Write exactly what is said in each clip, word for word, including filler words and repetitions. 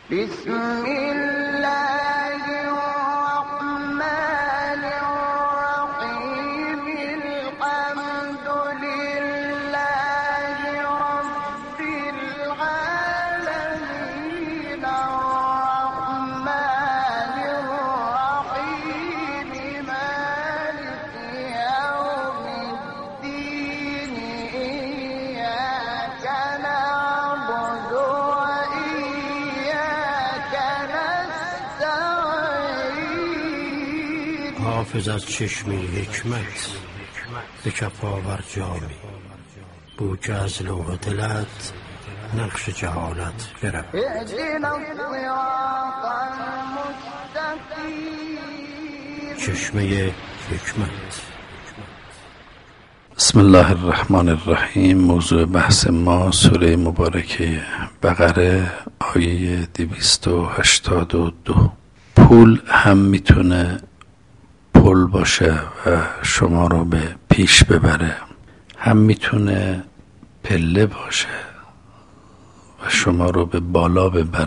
بسم الله الرحمن الرحيم الحمد لله رب العالمين الرحمن الرحيم مالك يوم الدين إياك نعبد وإياك نستعين. حافظ از چشمه حکمت به کف آور جامی، بو که از لوح دلت نقش جهالت برم. اهدنا الصراط المستقیم. چشمه حکمت. بسم الله الرحمن الرحیم. موضوع بحث ما سوره مبارکه بقره آیه دویست و هشتاد و دو. پول هم میتونه پل باشه و شما رو به پیش ببره، هم میتونه پله باشه و شما رو به بالا ببره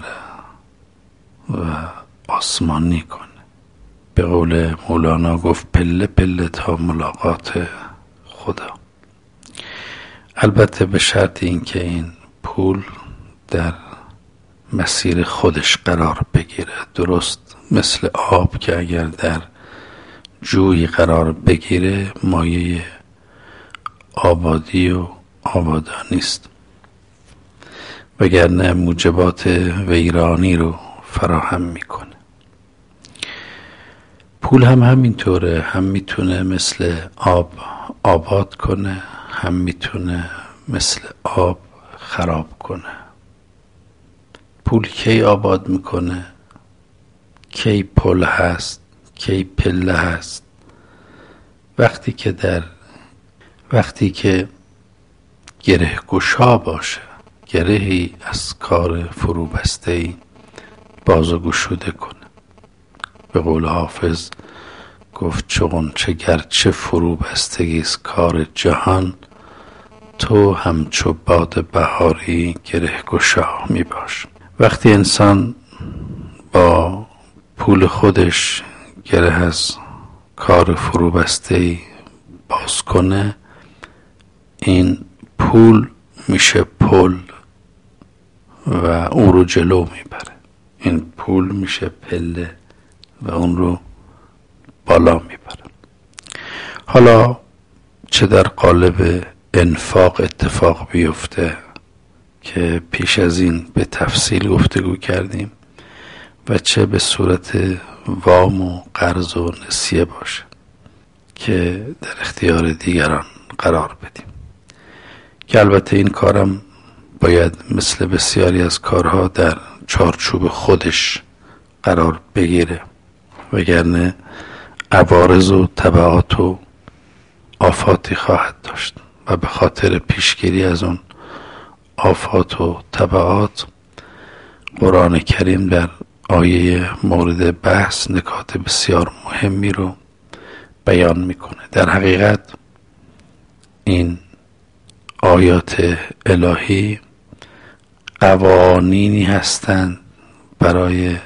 و آسمانی کنه. به قول مولانا گفت پله پله تا ملاقات خدا. البته به شرط اینکه این پول در مسیر خودش قرار بگیره، درست مثل آب که اگر در جوی قرار بگیره مایه آبادی و آبادانی است، وگرنه موجبات ویرانی رو فراهم میکنه. پول هم همینطوره، هم میتونه مثل آب آباد کنه، هم میتونه مثل آب خراب کنه. پول کی آباد میکنه؟ کی پل هست؟ کی پله هست؟ وقتی که در وقتی که گره گشا باشه، گرهی از کار فرو بسته‌ای باز و گشوده کنه. به قول حافظ گفت چو غنچه گرچه فرو بستگی است کار جهان، تو همچو باد بهاری گره گشا می باش. وقتی انسان با پول خودش گره از کار فرو بسته‌ای باز کنه، این پول میشه پل و اون رو جلو میبره. این پول میشه پله و اون رو بالا میبره. حالا چه در قالب انفاق اتفاق بیفته که پیش از این به تفصیل گفتگو کردیم، و چه به صورت وام و قرض و نسیه باشه که در اختیار دیگران قرار بدیم، که البته این کارم باید مثل بسیاری از کارها در چارچوب خودش قرار بگیره، وگرنه عوارض و تبعات و آفاتی خواهد داشت و به خاطر پیشگیری از اون آفات و تبعات قرآن کریم در آیه مورد بحث نکات بسیار مهمی رو بیان میکنه. در حقیقت این آیات الهی قوانینی هستند برای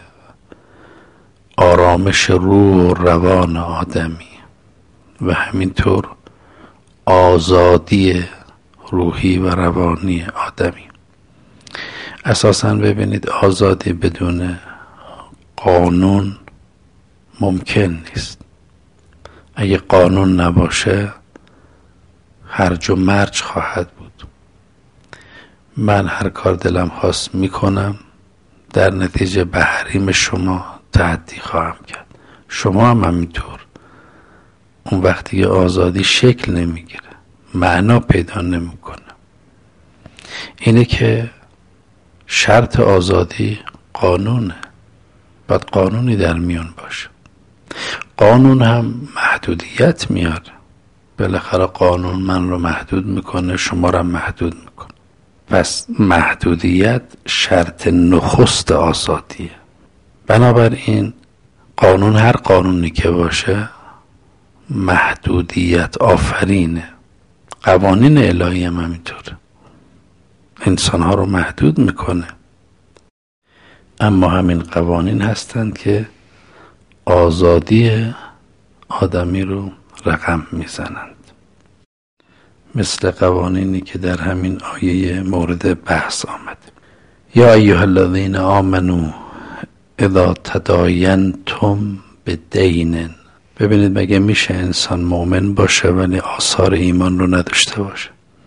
آرامش روح و روان آدمی و همینطور آزادی روحی و روانی آدمی. اساساً ببینید آزادی بدون قانون ممکن نیست. اگه قانون نباشه هرج و مرج خواهد بود. من هر کار دلم خواست میکنم، در نتیجه به حریم شما تعدی خواهم کرد. شما هم همینطور. اون وقتی که آزادی شکل نمیگیره، معنا پیدا نمیکنه. اینه که شرط آزادی قانونه. باید قانونی در میون باشه. قانون هم محدودیت میاره. بالاخره قانون من رو محدود میکنه، شما رو محدود میکنه. پس محدودیت شرط نخست آزادیه. بنابراین قانون، هر قانونی که باشه، محدودیت آفرینه. قوانین الهی هم همینطوره، انسانها رو محدود میکنه. اما همین قوانین هستند که آزادی آدمی رو رقم میزنند، مثل قوانینی که در همین آیه مورد بحث آمد. یا ایها الذین آمنوا اذا تداینتم بدین. ببینید مگه میشه انسان مؤمن باشه ولی آثار ایمان رو نداشته باشه؟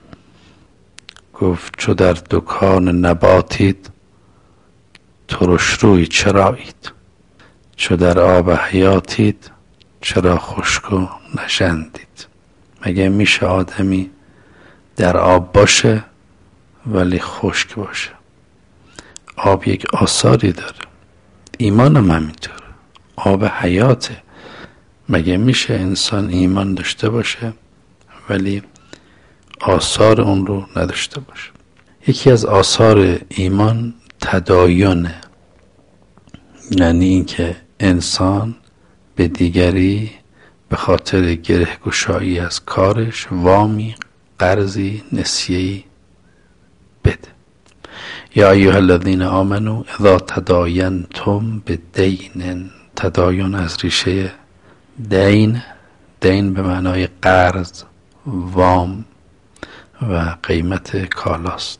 گفت چو در دکان نباتید ترش روی چرایید، چو در آب حیاتید چرا خشک و نژندید. مگه میشه آدمی در آب باشه ولی خشک باشه؟ آب یک آثاری داره، ایمان هم همینطوره، آب حیاته. مگه میشه انسان ایمان داشته باشه ولی آثار اون رو نداشته باشه؟ یکی از آثار ایمان تداینه، یعنی این که انسان به دیگری به خاطر گره گشایی از کارش وامی، قرضی، نسیه‌ای بده. یا ایها الذین آمنوا اذا تداینتم بدین. تداین از ریشه دین، دین به معنای قرض، وام و قیمت کالاست.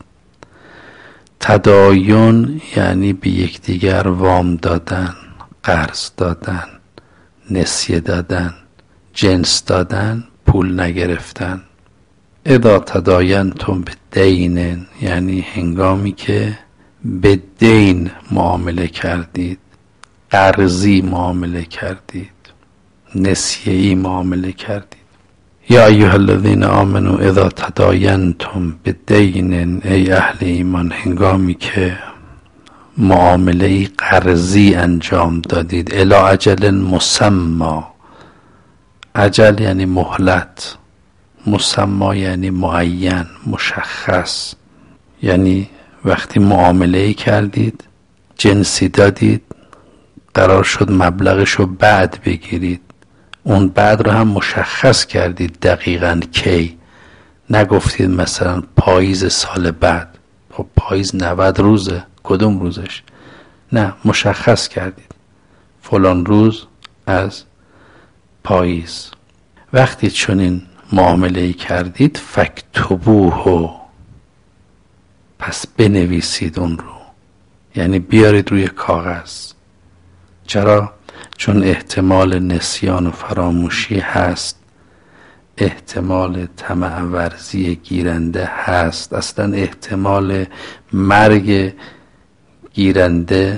تداین یعنی به یکدیگر وام دادن، قرض دادن، نسیه دادن، جنس دادن، پول نگرفتن. اذا تداینتم بدین یعنی هنگامی که به دین معامله کردید، قرضی معامله کردید، نسیه‌ای معامله کردید. یا ایها الذین آمنوا اذا تداینتم بدین. ای اهل ایمان هنگامی که معامله قرضی انجام دادید، الی اجل مسمی. اجل یعنی مهلت، مسمی یعنی معین، مشخص. یعنی وقتی معامله کردید، جنسی دادید، قرار شد مبلغشو بعد بگیرید، اون بعد رو هم مشخص کردید دقیقاً کی. نگفتید مثلا پاییز سال بعد. خب پاییز نود روزه، کدوم روزش؟ نه، مشخص کردید فلان روز از پاییز. وقتی چنین معامله کردید فکتبوه، پس بنویسید اون رو، یعنی بیارید روی کاغذ. چرا؟ چون احتمال نسیان و فراموشی هست، احتمال طمع ورزی گیرنده هست، اصلا احتمال مرگ گیرنده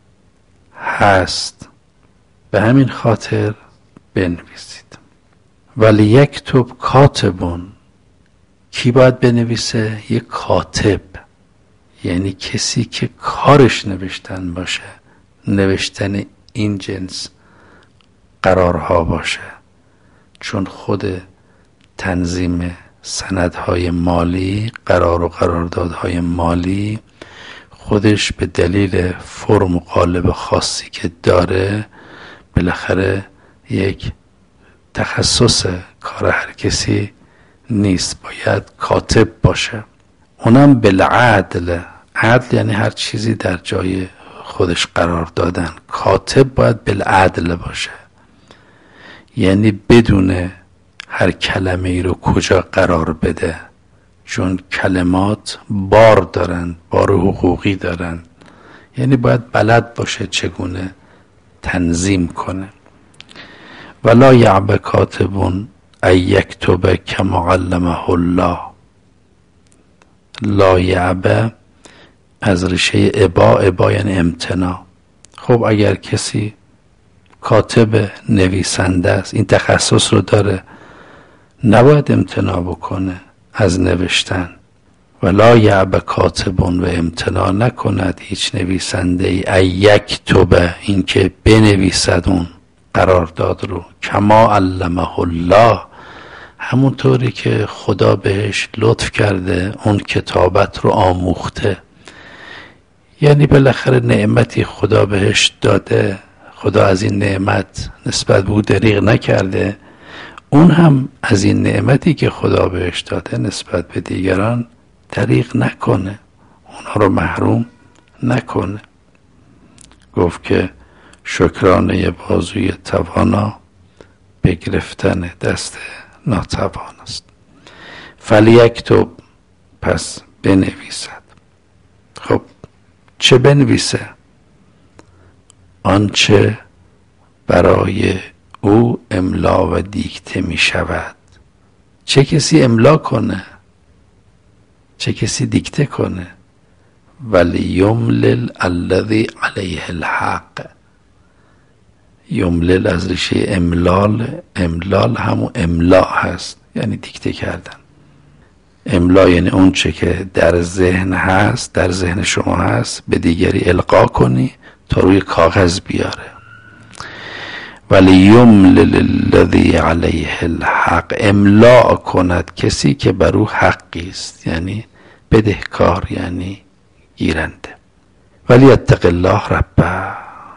هست. به همین خاطر بنویسید. ولی یکتب کاتبون. کی باید بنویسه؟ یک کاتب، یعنی کسی که کارش نوشتن باشه، نوشتن این جنس قرارها باشه. چون خود تنظیم سندهای مالی، قرار و قراردادهای مالی، خودش به دلیل فرم و قالب خاصی که داره بالاخره یک تخصص کار هر کسی نیست، باید کاتب باشه. اونم بالعدل. عدل یعنی هر چیزی در جای خودش قرار دادن. کاتب باید بالعدل باشه، یعنی بدون هر کلمه ای رو کجا قرار بده، چون کلمات بار دارن، بار حقوقی دارن. یعنی باید بلد باشه چگونه تنظیم کنه. ولا یعب کاتبون ای یکتب کما علمه الله. لا یعب از ریشه ابا، ابا یعنی امتناع. خب اگر کسی کاتب، نویسنده است، این تخصص رو داره، نباید امتناع بکنه از نوشتن. ولا یعب کاتبون و امتناع نکند هیچ نویسنده ای ای یکتب، این که بنویسد اون قرارداد رو، کما علمه الله، همونطوری که خدا بهش لطف کرده اون کتابت رو آموخته. یعنی بالاخره نعمتی خدا بهش داده، خدا از این نعمت نسبت به او دریغ نکرده، اون هم از این نعمتی که خدا بهش داده نسبت به دیگران دریغ نکنه، اونا رو محروم نکنه. گفت که شکرانه بازوی توانا به گرفتن دست ناتوان است. فلیکتب، پس بنویسد. خب چه بنویسه؟ آنچه برای او املا و دیکته می شود. چه کسی املا کنه؟ چه کسی دیکته کنه؟ ولی یملل الذی علیه الحق. یملل از ریشه املال، املال همون املا هست، یعنی دیکته کردن. املا یعنی اون چه که در ذهن هست، در ذهن شما هست، به دیگری القا کنی تا روی کاغذ بیاره. ولی یملل الذی علیه الحق، املا کند کسی که بر او حقی است، یعنی بدهکار، یعنی گیرنده. ولی اتق الله ربه،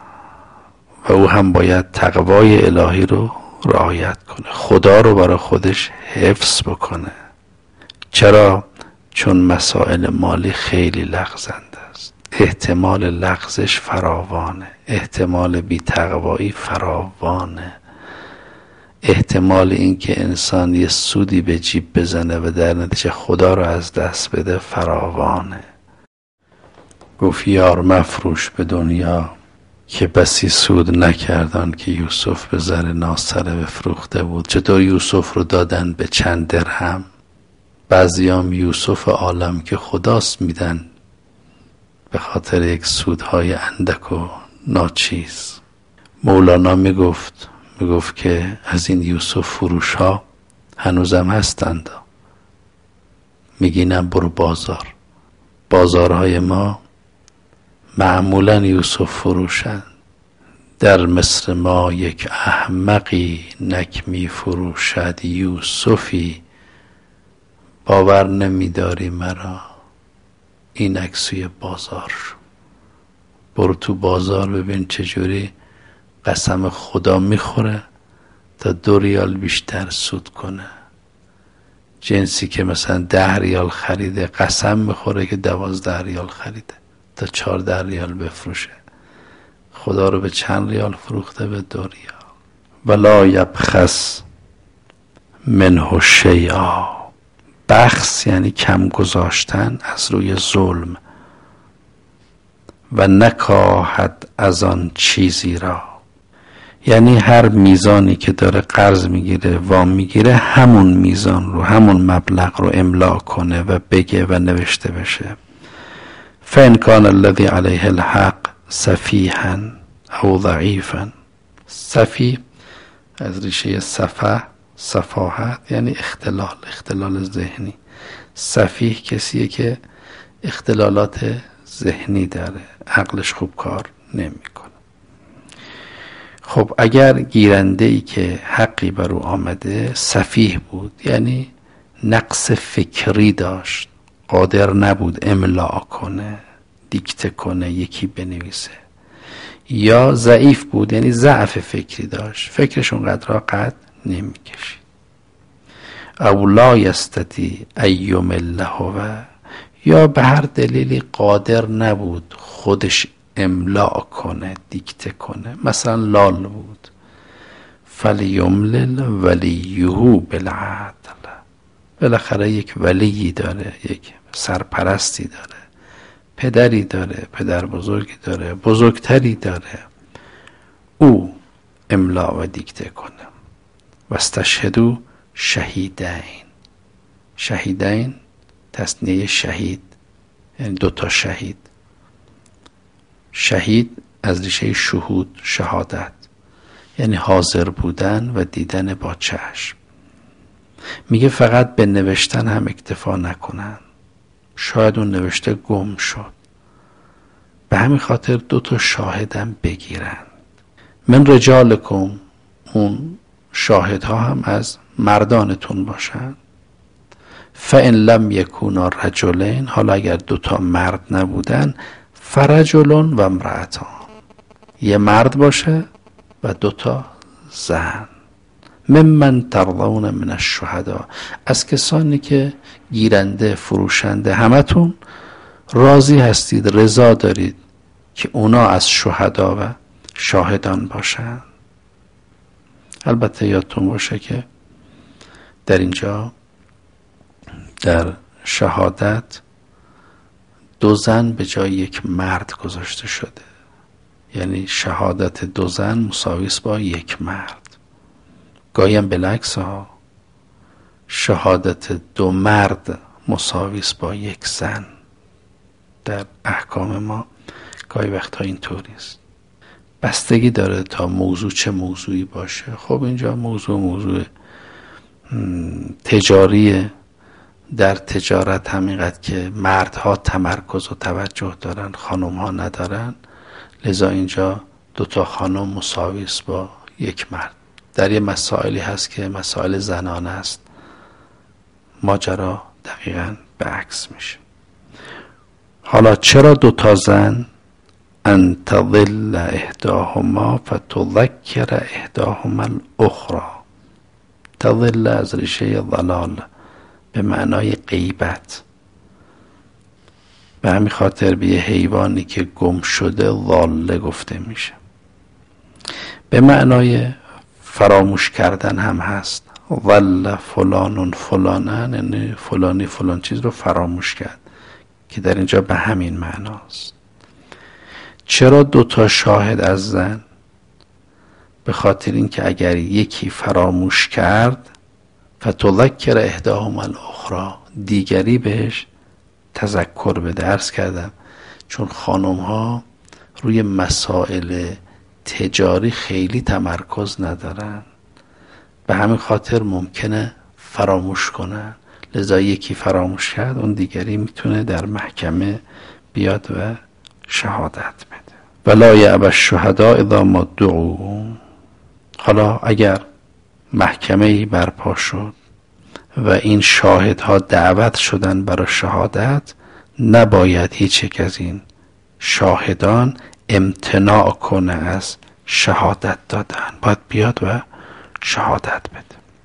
و او هم باید تقوای الهی رو رعایت کنه، خدا رو برای خودش حفظ بکنه. چرا؟ چون مسائل مالی خیلی لغزنده است، احتمال لغزش فراوانه، احتمال بی تقوایی فراوانه، احتمال این که انسان یه سودی به جیب بزنه و در نتیجه خدا رو از دست بده فراوانه. گفت یار مفروش به دنیا که بسی سود نکردن که یوسف به زر ناسره بفروخته بود. چطور یوسف رو دادن به چند درهم؟ بعضیام یوسف عالم که خداست میدن به خاطر یک سودهای اندک و ناچیز. مولانا میگفت میگفت که از این یوسف فروش ها هنوزم هستند. میگینم برو بازار، بازارهای ما معمولا یوسف فروشند. در مصر ما یک احمقی نک می فروشد یوسفی، باور نمیداری مرا اینک سوی بازار شو. برو تو بازار ببین چجوری قسم خدا میخوره تا دو ریال بیشتر سود کنه. جنسی که مثلا ده ریال خریده قسم میخوره که دوازده ریال خریده تا چهارده ریال بفروشه. خدا رو به چند ریال فروخته؟ به دو ریال. ولا یبخس منه شیئا، بخس یعنی کم گذاشتن از روی ظلم، و نکاهد از آن چیزی را، یعنی هر میزانی که داره قرض میگیره وام میگیره همون میزان رو، همون مبلغ رو املا کنه و بگه و نوشته بشه. فإن كان الذي عليه الحق سفیها او ضعیفا. سفیه از ریشه صفح، صفاحت یعنی اختلال، اختلال ذهنی. سفیه کسیه که اختلالات ذهنی داره، عقلش خوب کار نمیکنه. خب اگر گیرنده ای که حقی بر او آمده سفیه بود، یعنی نقص فکری داشت، قادر نبود املا کنه، دیکته کنه، یکی بنویسه، یا ضعیف بود یعنی ضعف فکری داشت، فکرش اونقدر را قد نمیکشید. او لا یستطیع ان یمل هو، یا به هر دلیلی قادر نبود خودش املا کنه، دیکته کنه، مثلا لال بود. فلیملل ولیهو بالعدل، بالاخره یک ولی داره، یک سرپرستی داره، پدری داره، پدر بزرگی داره، بزرگتری داره، او املا و دیکته کنه. و استشهدوا شهیدین، شهیدین تثنیه شهید یعنی دوتا شهید. شهید از ریشه شهود، شهادت یعنی حاضر بودن و دیدن با چشم. میگه فقط به نوشتن هم اکتفا نکنن، شاید اون نوشته گم شد، به همین خاطر دو تا شاهدم بگیرن. من رجالکم، اون شاهدها هم از مردانتون باشن. فإن لم یکونا رجلین، حالا اگر دو تا مرد نبودن، فرجل و امرأتان، یه مرد باشه و دو تا زن. ممن ترضون من الشهداء، از کسانی که گیرنده فروشنده همتون راضی هستید، رضا دارید که اونا از شهدا و شاهدان باشن. البته یادتون باشه که در اینجا در شهادت دو زن به جای یک مرد گذاشته شده، یعنی شهادت دو زن مساوی است با یک مرد. گاهی هم بالعکس ها، شهادت دو مرد مساوی است با یک زن. در احکام ما گاهی وقتا اینطوری است. بستگی داره تا موضوع چه موضوعی باشه. خب اینجا موضوع موضوع تجاریه. در تجارت همینقدر که مردها تمرکز و توجه دارن خانمها ندارن، لذا اینجا دوتا خانم مساوی است با یک مرد. در یه مسائلی هست که مسائل زنانه است، ماجرا دقیقاً به عکس میشه. حالا چرا دوتا زن؟ ان تضل احداهما فتذکر احداهما الاخرى. تضل از ریشه ضلال به معنای غیبت. به همین خاطر به یه حیوانی که گم شده ضاله گفته میشه. به معنای فراموش کردن هم هست. ضل فلان فلانن، یعنی فلانی فلان چیز رو فراموش کرد، که در اینجا به همین معناست. چرا دوتا شاهد از زن؟ به خاطر اینکه اگر یکی فراموش کرد فتذکر احداهما الاخری، دیگری بهش تذکر بده. عرض کردم چون خانم ها روی مسائل تجاری خیلی تمرکز ندارن، به همین خاطر ممکنه فراموش کنن. لذا یکی فراموش کرد، اون دیگری میتونه در محکمه بیاد و شهادت بده. ولا یأبی الشهداء اذا ما دعوا. حالا اگر محکمه‌ای برپا شد و این شاهدها دعوت شدن برای شهادت، نباید هیچ یک از این شاهدان امتناع کنه از شهادت دادن، باید بیاد و شهادت بده.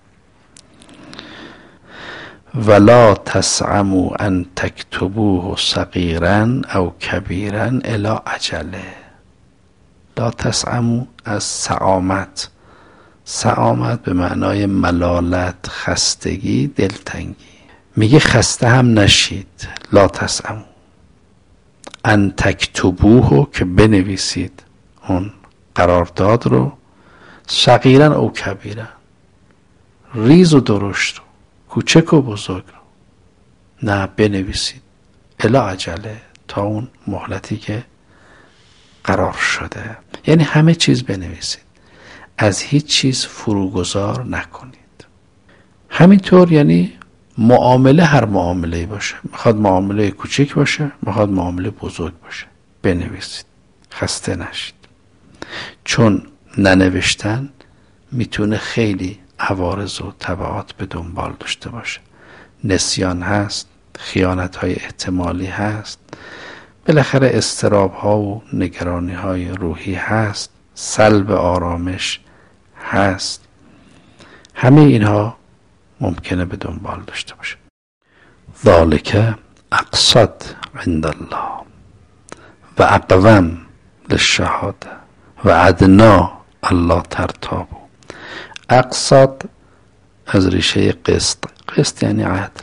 ولا تسعموا ان تكتبوه صغیرا او کبیرا الی اجله. لا تسعموا از سعامت. سعامت به معنای ملالت، خستگی، دلتنگی. میگه خسته هم نشید. لا تسعموا ان تکتبوه، که بنویسید اون قرارداد رو، صغیرا او کبیرا، ریز و درشت، کوچک و بزرگ رو، نه بنویسید الی اجله، تا اون مهلتی که قرار شده. یعنی همه چیز بنویسید، از هیچ چیز فروگذار نکنید. همینطور یعنی معامله هر معامله باشه، میخواد معامله کوچک باشه، میخواد معامله بزرگ باشه، بنویسید، خسته نشید. چون ننوشتن میتونه خیلی عوارض و تبعات به دنبال داشته باشه. نسیان هست، خیانت های احتمالی هست، بالاخره اضطراب ها و نگرانی های روحی هست، سلب آرامش هست. همه اینها ممکنه به دنبال داشته باشه. ذالک اقصد عند الله و اقوم للشهاده و ادنا الله ترتابو. اقصد از ریشه قسط. قسط یعنی عدل.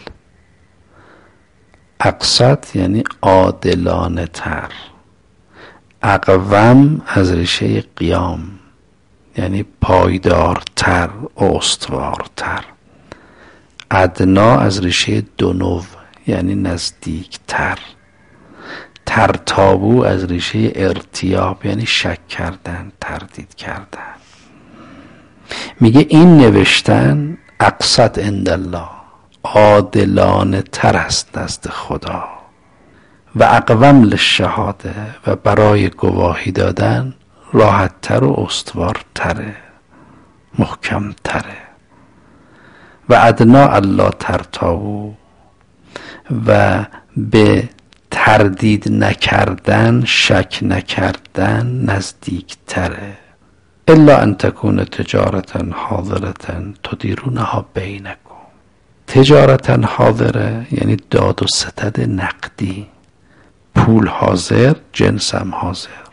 اقصد یعنی عادلانه تر. اقوم از ریشه قیام یعنی پایدارتر، استوارتر. ادنا از ریشه دنو یعنی نزدیکتر. ترتابو از ریشه ارتیاب یعنی شک کردن، تردید کردن. میگه این نوشتن اقصد عند الله، عادلانه تر است نزد خدا، و اقوم للشهاده، و برای گواهی دادن راحت تر و استوارتره، محکم تره. و ادنا الله ترتابو، و به تردید نکردن، شک نکردن نزدیک تره. الا ان تکون تجارتا حاضرتا تدیرونها بینکم. تجارتا حاضره یعنی داد و ستد نقدی، پول حاضر، جنس هم حاضر.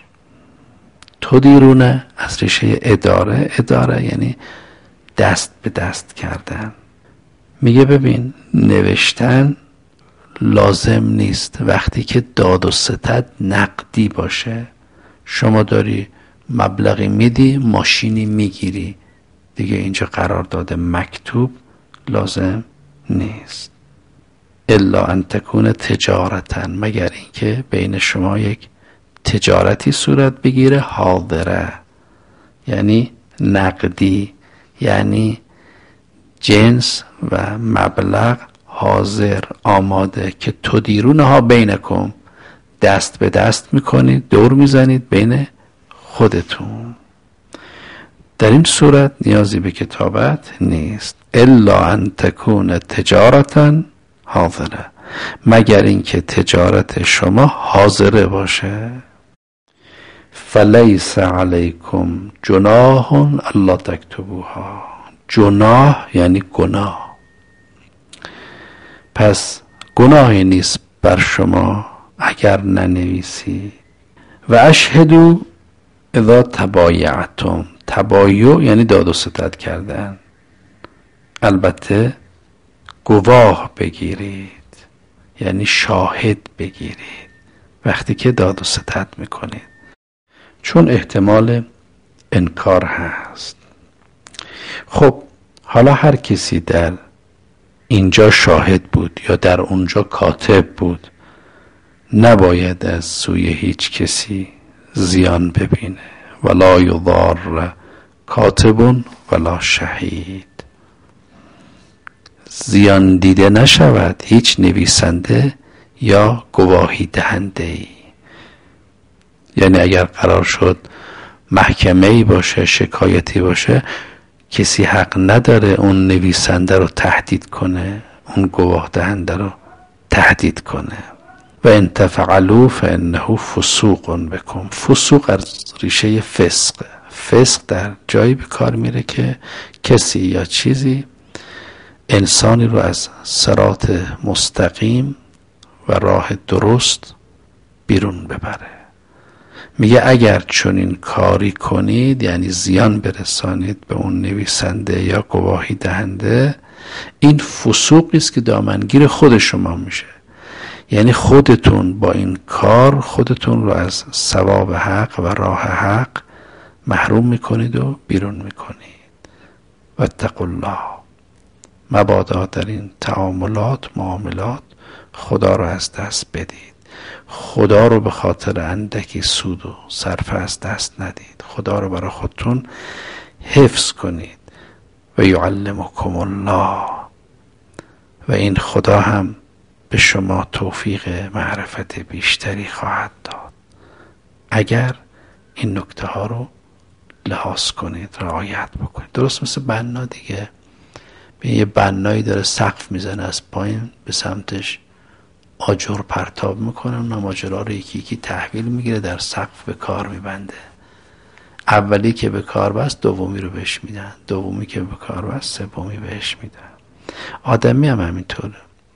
تدیرونه از ریشه اداره. اداره یعنی دست به دست کردن. میگه ببین نوشتن لازم نیست وقتی که داد و ستد نقدی باشه. شما داری مبلغی میدی، ماشینی میگیری، دیگه اینجا قرارداد مکتوب لازم نیست. الا ان تکون تجارتا، مگر اینکه بین شما یک تجارتی صورت بگیره، حاضره یعنی نقدی، یعنی جنس و مبلغ حاضر آماده که تدیرونها بینکم، دست به دست میکنید، دور میزنید بین خودتون. در این صورت نیازی به کتابت نیست. الا ان تکون تجارتا حاضره، مگر اینکه تجارت شما حاضره باشه. فلیس علیکم جناح الا تکتبوها. جناح یعنی گناه. پس گناهی نیست بر شما اگر ننویسی. و اشهدوا اذا تبایعتم. تبایع یعنی داد و ستد کردن. البته گواه بگیرید، یعنی شاهد بگیرید وقتی که داد و ستد میکنید، چون احتمال انکار هست. خب حالا هر کسی در اینجا شاهد بود یا در اونجا کاتب بود، نباید از سوی هیچ کسی زیان ببینه. ولا یضار کاتب ولا شهید. زیان دیده نشود هیچ نویسنده یا گواهی دهنده ای. یعنی اگر قرار شد محکمه‌ای باشه، شکایتی باشه، کسی حق نداره اون نویسنده رو تهدید کنه، اون گواه دهنده رو تهدید کنه. و ان تفعلوا فانه فسوق بكم. فسوق از ریشه فسق. فسق در جایی به کار میره که کسی یا چیزی انسانی رو از صراط مستقیم و راه درست بیرون ببره. میگه اگر چنین کاری کنید، یعنی زیان برسانید به اون نویسنده یا گواهی دهنده، این فسوقی است که دامنگیر خود شما میشه. یعنی خودتون با این کار خودتون رو از ثواب حق و راه حق محروم میکنید و بیرون میکنید. واتقوا الله. مبادا در این تعاملات معاملات خدا رو از دست بدید. خدا رو به خاطر اندکی سود و صرف از دست ندید. خدا رو برای خودتون حفظ کنید. و یعلمکم الله. و این خدا هم به شما توفیق معرفت بیشتری خواهد داد اگر این نکته ها رو لحاظ کنید، رعایت بکنید. درست مثل بنا دیگه. به یه بنایی داره سقف میزنه، از پایین به سمتش آجر پرتاب میکنه، اون آجرها رو یکی یکی تحویل میگیره، در سقف به کار میبنده. اولی که به کار بست دومی رو بهش میدن، دومی که به کار بست سومی بهش میدن. آدمی هم همینطوره.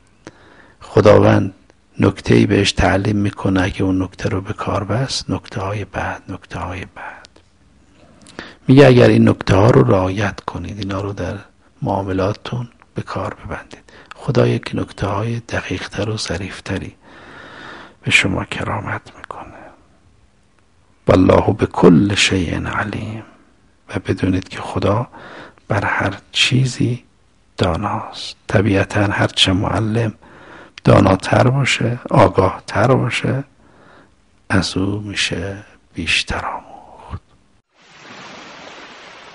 خداوند نکته‌ای بهش تعلیم میکنه، اگه اون نکته رو به کار بست، نکته های بعد نکته های بعد میگه اگر این نکته ها رو رعایت کنید، اینا رو در معاملاتتون به کار ببندید، خدا یک نکته های دقیق تر و ظریفتری به شما کرامت میکنه. والله به کل شیء علیم. و بدونید که خدا بر هر چیزی داناست. طبیعتا هر چه معلم داناتر باشه، آگاه تر باشه، از او میشه بیشتر آموخت.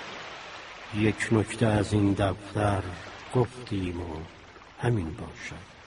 یک نکته از این دفتر گفتیم و همین باشد.